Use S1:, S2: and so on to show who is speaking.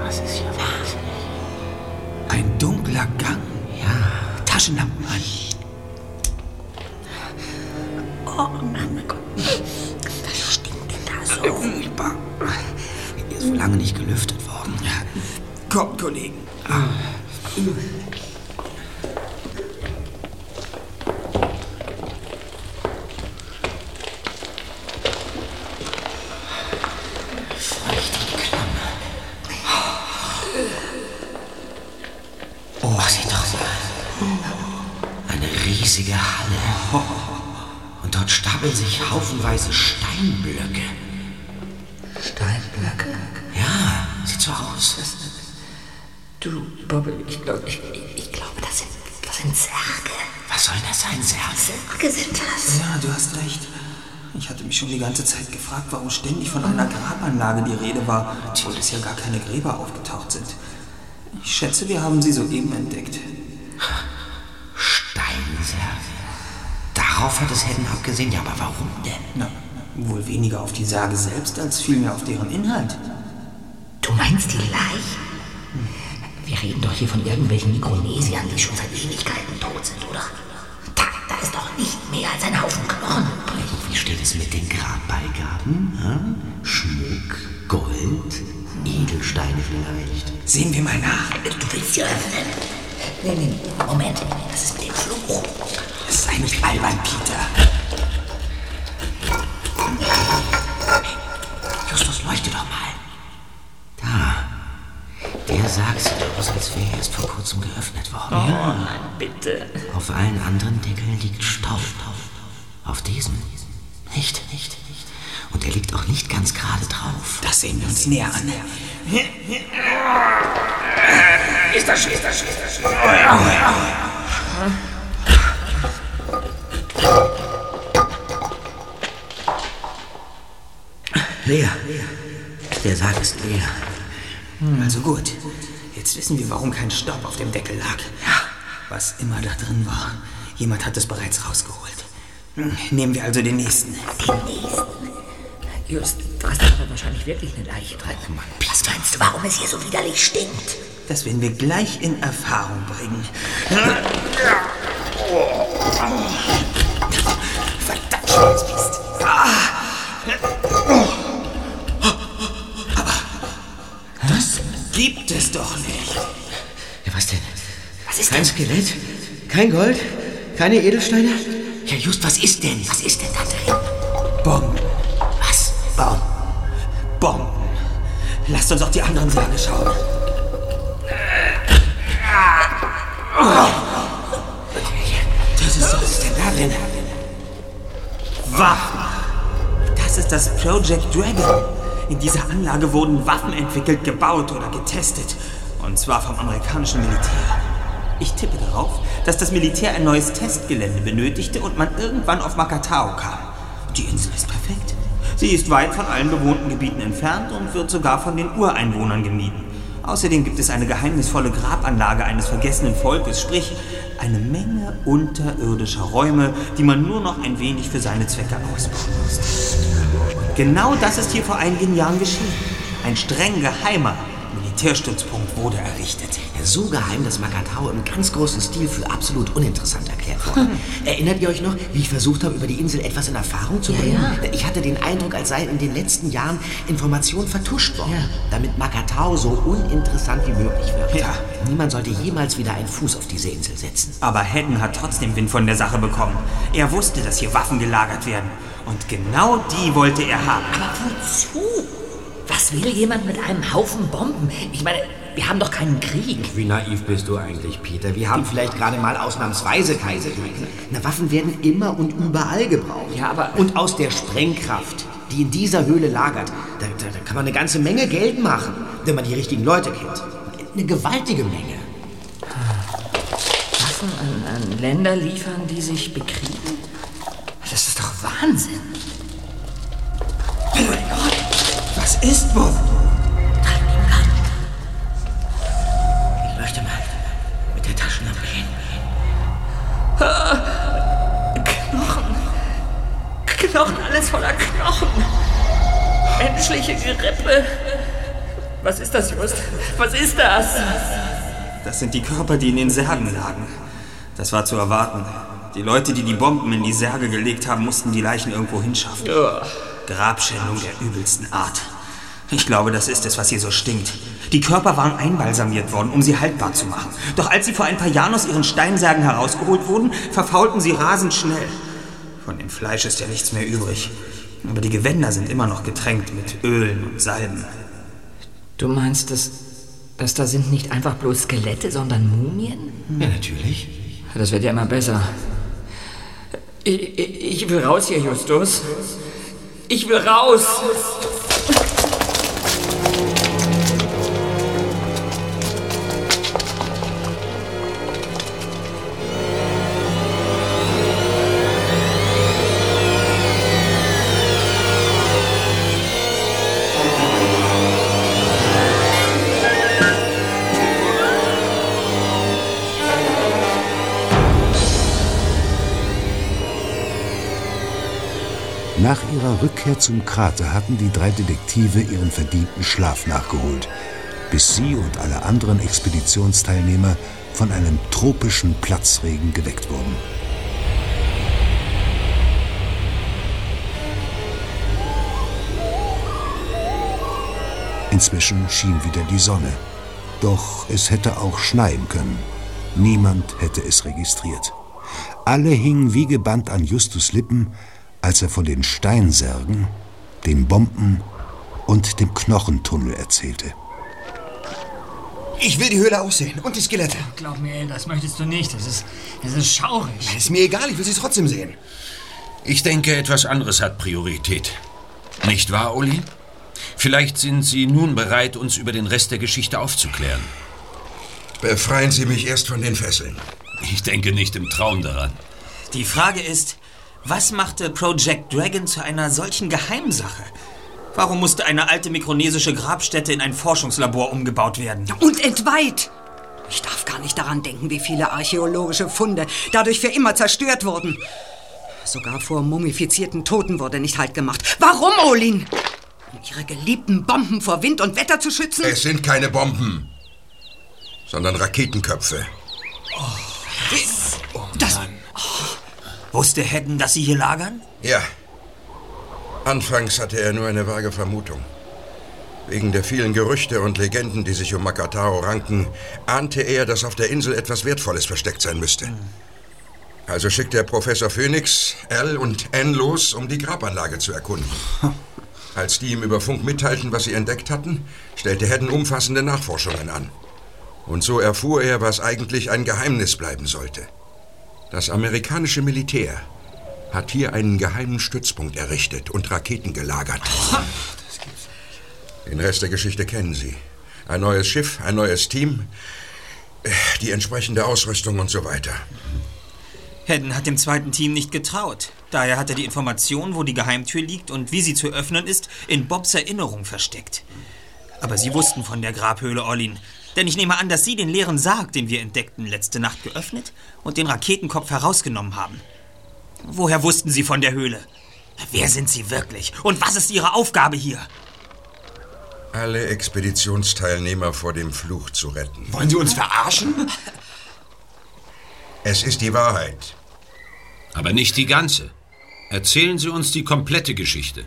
S1: Das ist ja Wahnsinn.
S2: Ein dunkler Gang.
S1: Ja.
S2: Taschenlampen an.
S1: Oh mein Gott. Was stinkt denn da so?
S2: Furchtbar. Hier ist so lange nicht gelüftet worden. Ja. Kommt, Kollegen.
S1: Oh, sieh doch mal. Eine riesige Halle. Und dort stapeln sich haufenweise Steinblöcke.
S3: Steinblöcke?
S1: Ja, sieht so aus.
S3: Du, Bob, ich glaube, das sind Särge.
S1: Was soll das sein, Särge?
S3: Särge sind das.
S2: Ja, du hast recht. Ich hatte mich schon die ganze Zeit gefragt, warum ständig von einer Grabanlage die Rede war, obwohl es ja gar keine Gräber aufgetaucht sind. Ich schätze, wir haben sie soeben entdeckt.
S1: Steinsärge. Darauf hat es Hedden abgesehen. Ja, aber warum denn?
S2: Na, wohl weniger auf die Särge selbst, als vielmehr auf deren Inhalt.
S3: Du meinst die Leichen? Wir reden doch hier von irgendwelchen Mikronesiern, die schon seit Ewigkeiten tot sind, oder? Da ist doch nicht mehr als ein Haufen Knochen übrig.
S1: Wie steht es mit den Grabbeigaben? Hm? Schmuck, Gold, Edelsteine vielleicht?
S2: Sehen wir mal nach.
S3: Du willst sie öffnen? Nee, Moment. Das ist mit dem Fluch.
S2: Das ist eigentlich albern, Peter.
S1: Justus, leuchte doch mal. Da. Der Sarg sieht aus, als wäre er erst vor kurzem geöffnet worden.
S3: Oh nein, bitte.
S1: Auf allen anderen Deckeln liegt Staub. Auf diesem nicht. Und er liegt auch nicht ganz gerade drauf.
S2: Das sehen wir uns näher an.
S1: Ist das schön. Leer. Der Sarg ist leer.
S2: Also gut. Jetzt wissen wir, warum kein Staub auf dem Deckel lag. Ja. Was immer da drin war, jemand hat es bereits rausgeholt. Nehmen wir also den nächsten.
S3: Just, da ist aber wahrscheinlich wirklich eine Leiche drin. Was meinst du, warum es hier so widerlich stinkt?
S2: Das werden wir gleich in Erfahrung bringen. Verdammt schweres Biest. Aber das gibt es doch nicht.
S1: Ja, was denn?
S3: Was ist
S1: Kein
S3: denn?
S1: Skelett? Kein Gold? Keine Edelsteine?
S3: Ja, just, was ist denn? Was ist denn da drin?
S2: Bomben.
S3: Was?
S2: Bomben. Lasst uns auf die anderen Särge schauen. Was ist denn da drin? Waffen. Das ist das Project Dragon. In dieser Anlage wurden Waffen entwickelt, gebaut oder getestet. Und zwar vom amerikanischen Militär. Ich tippe darauf, dass das Militär ein neues Testgelände benötigte und man irgendwann auf Makatao kam. Die Insel ist perfekt. Sie ist weit von allen bewohnten Gebieten entfernt und wird sogar von den Ureinwohnern gemieden. Außerdem gibt es eine geheimnisvolle Grabanlage eines vergessenen Volkes, sprich eine Menge unterirdischer Räume, die man nur noch ein wenig für seine Zwecke ausbauen muss. Und genau das ist hier vor einigen Jahren geschehen. Ein streng geheimer Militärstützpunkt wurde errichtet.
S1: Ja, so geheim, dass Makatao im ganz großen Stil für absolut uninteressant erklärt wurde. Erinnert ihr euch noch, wie ich versucht habe, über die Insel etwas in Erfahrung zu bringen?
S3: Ja.
S1: Ich hatte den Eindruck, als seien in den letzten Jahren Informationen vertuscht worden, damit Makatao so uninteressant wie möglich wird.
S2: Ja.
S1: Niemand sollte jemals wieder einen Fuß auf diese Insel setzen.
S2: Aber Hedden hat trotzdem Wind von der Sache bekommen. Er wusste, dass hier Waffen gelagert werden. Und genau die wollte er haben.
S3: Aber wozu? Was will jemand mit einem Haufen Bomben? Ich meine, wir haben doch keinen Krieg.
S1: Wie naiv bist du eigentlich, Peter? Wir haben vielleicht gerade mal ausnahmsweise keinen Krieg. Na, Waffen werden immer und überall gebraucht.
S3: Ja, aber...
S1: Und aus der Sprengkraft, die in dieser Höhle lagert, da kann man eine ganze Menge Geld machen, wenn man die richtigen Leute kennt. Eine gewaltige Menge.
S3: Waffen an Länder liefern, die sich bekriegen? Das ist doch Wahnsinn.
S2: Oh mein Gott! Was ist, Bob?
S1: Ich möchte mal mit der Taschenlampe hin.
S3: Knochen, alles voller Knochen. Menschliche Gerippe.
S2: Was ist das, Just? Was ist das? Das sind die Körper, die in den Särgen lagen. Das war zu erwarten. Die Leute, die die Bomben in die Särge gelegt haben, mussten die Leichen irgendwo hinschaffen. Grabschändung der übelsten Art. Ich glaube, das ist es, was hier so stinkt. Die Körper waren einbalsamiert worden, um sie haltbar zu machen. Doch als sie vor ein paar Jahren aus ihren Steinsärgen herausgeholt wurden, verfaulten sie rasend schnell. Von dem Fleisch ist ja nichts mehr übrig. Aber die Gewänder sind immer noch getränkt mit Ölen und Salben.
S3: Du meinst, das da sind nicht einfach bloß Skelette, sondern Mumien?
S1: Ja, natürlich.
S3: Das wird ja immer besser. Ich will raus hier, Justus. Ich will raus!
S4: Nach ihrer Rückkehr zum Krater hatten die 3 Detektive ihren verdienten Schlaf nachgeholt, bis sie und alle anderen Expeditionsteilnehmer von einem tropischen Platzregen geweckt wurden. Inzwischen schien wieder die Sonne. Doch es hätte auch schneien können. Niemand hätte es registriert. Alle hingen wie gebannt an Justus' Lippen, als er von den Steinsärgen, den Bomben und dem Knochentunnel erzählte.
S5: Ich will die Höhle aussehen und die Skelette.
S3: Glaub mir, das möchtest du nicht. Das ist schaurig.
S5: Ist mir egal, ich will sie trotzdem sehen.
S6: Ich denke, etwas anderes hat Priorität. Nicht wahr, Olin? Vielleicht sind Sie nun bereit, uns über den Rest der Geschichte aufzuklären.
S5: Befreien Sie mich erst von den Fesseln.
S6: Ich denke nicht im Traum daran.
S2: Die Frage ist, was machte Project Dragon zu einer solchen Geheimsache? Warum musste eine alte mikronesische Grabstätte in ein Forschungslabor umgebaut werden?
S7: Und entweiht! Ich darf gar nicht daran denken, wie viele archäologische Funde dadurch für immer zerstört wurden. Sogar vor mumifizierten Toten wurde nicht Halt gemacht. Warum, Olin? Um ihre geliebten Bomben vor Wind und Wetter zu schützen?
S5: Es sind keine Bomben, sondern Raketenköpfe.
S2: Wusste Hedden, dass sie hier lagern?
S5: Ja. Anfangs hatte er nur eine vage Vermutung. Wegen der vielen Gerüchte und Legenden, die sich um Makatao ranken, ahnte er, dass auf der Insel etwas Wertvolles versteckt sein müsste. Also schickte er Professor Phoenix, Al und Ann los, um die Grabanlage zu erkunden. Als die ihm über Funk mitteilten, was sie entdeckt hatten, stellte Hedden umfassende Nachforschungen an. Und so erfuhr er, was eigentlich ein Geheimnis bleiben sollte. Das amerikanische Militär hat hier einen geheimen Stützpunkt errichtet und Raketen gelagert. Den Rest der Geschichte kennen Sie. Ein neues Schiff, ein neues Team, die entsprechende Ausrüstung und so weiter.
S2: Hedden hat dem zweiten Team nicht getraut. Daher hat er die Information, wo die Geheimtür liegt und wie sie zu öffnen ist, in Bobs Erinnerung versteckt. Aber Sie wussten von der Grabhöhle, Olin. Denn ich nehme an, dass Sie den leeren Sarg, den wir entdeckten, letzte Nacht geöffnet und den Raketenkopf herausgenommen haben. Woher wussten Sie von der Höhle? Wer sind Sie wirklich? Und was ist Ihre Aufgabe hier?
S5: Alle Expeditionsteilnehmer vor dem Fluch zu retten.
S8: Wollen Sie uns verarschen?
S5: Es ist die Wahrheit.
S6: Aber nicht die ganze. Erzählen Sie uns die komplette Geschichte.